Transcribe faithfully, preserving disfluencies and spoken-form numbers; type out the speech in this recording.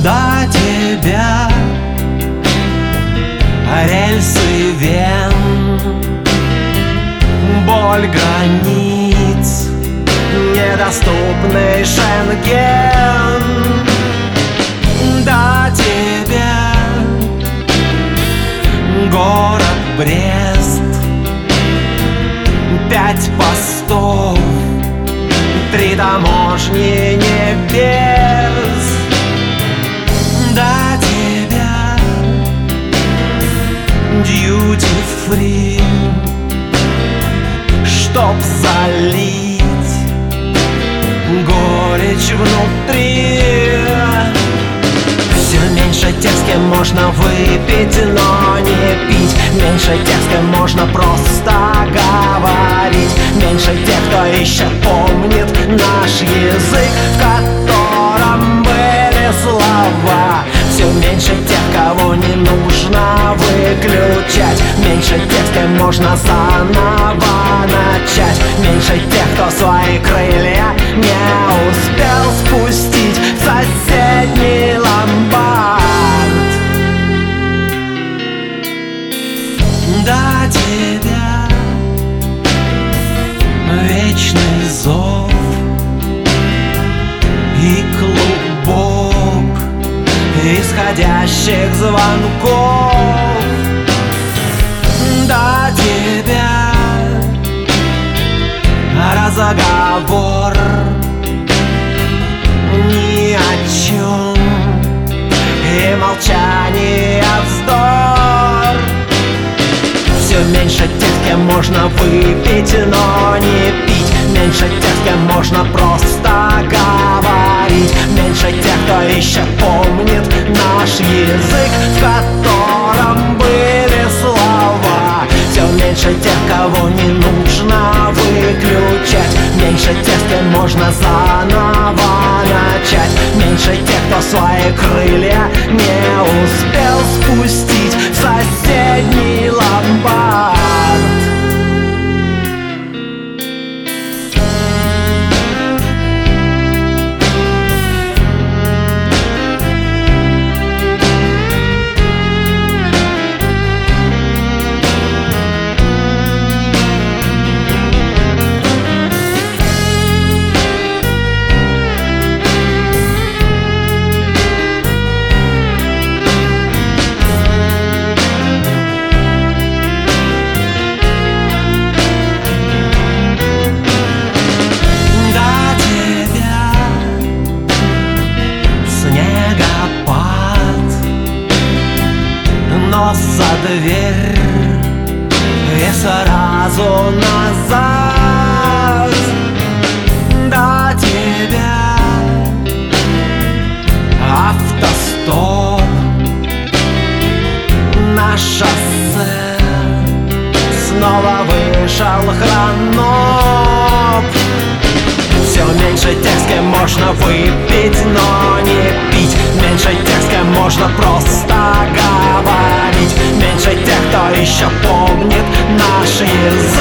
до тебя рельсы вен, боль границ, недоступный Шенген. До тебя город Брест, пять постов, три таможни небес. До тебя дьюти-фри, чтоб залить горечь внутри. Все меньше тех, с кем можно выпить, но не пить. Меньше тех, с кем можно просто говорить. Меньше тех, кто еще помнит наш язык, в котором были слова. Все меньше тех, кого не нужно выключать. Меньше тех, с кем можно заново начать. Меньше тех, кто свои крылья не успел спустить в соседний ломбард. До тебя вечный зов и клубок исходящих звонков. До тебя разговор ни о чем и молчание вздор. Все меньше тех, с кем можно выпить, но не пить. Меньше тех, с кем можно просто говорить. Меньше тех, кто еще помнит наш язык, в котором были слова. Все меньше тех, кого не нужно выключать. Меньше тех, с кем можно заново начать. Меньше тех, кто свои крылья не успел спустить в соседний ломбард. За дверь и сразу назад. До тебя автостоп на шоссе, снова вышел хроноп. Все меньше тех, с кем можно выпить, но не пить. Меньше тех, с кем можно просто говорить. Меньше тех, кто еще помнит наш язык,